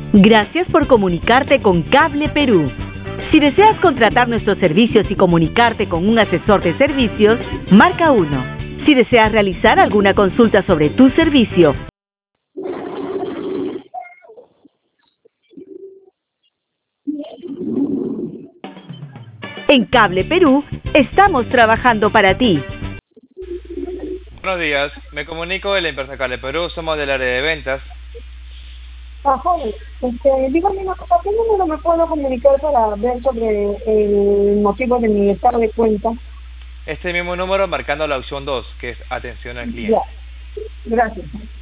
Gracias por comunicarte con Cable Perú. Si deseas contratar nuestros servicios y comunicarte con un asesor de servicios, marca 1. Si deseas realizar alguna consulta sobre tu servicio, en Cable Perú estamos trabajando para ti. Buenos días, me comunico de la empresa Cable Perú, somos del área de ventas. Joven, dígame una cosa, ¿qué número me puedo comunicar para ver sobre el motivo de mi estado de cuenta? Este mismo número marcando la opción 2, que es atención al Ya, cliente. gracias.